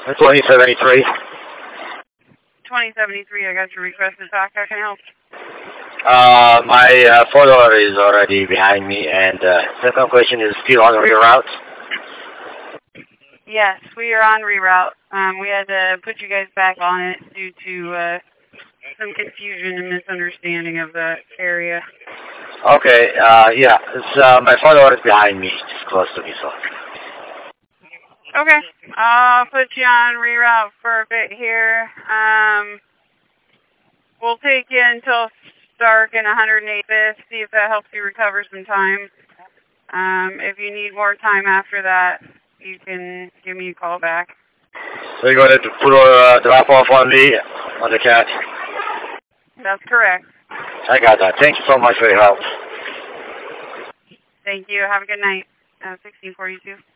2073. 2073, I got your request to talk. How can I help? My follower is already behind me, and second question is still on reroute. Yes, we are on reroute. We had to put you guys back on it due to some confusion and misunderstanding of the area. Okay, yeah, it's, my follower is behind me, just close to me, so. Okay, I'll put you on reroute for a bit here. We'll take you until Stark and 108th, see if that helps you recover some time. If you need more time after that, you can give me a call back. So you're going to put a drop off on the cat? That's correct. I got that. Thank you so much for your help. Thank you. Have a good night. 1642.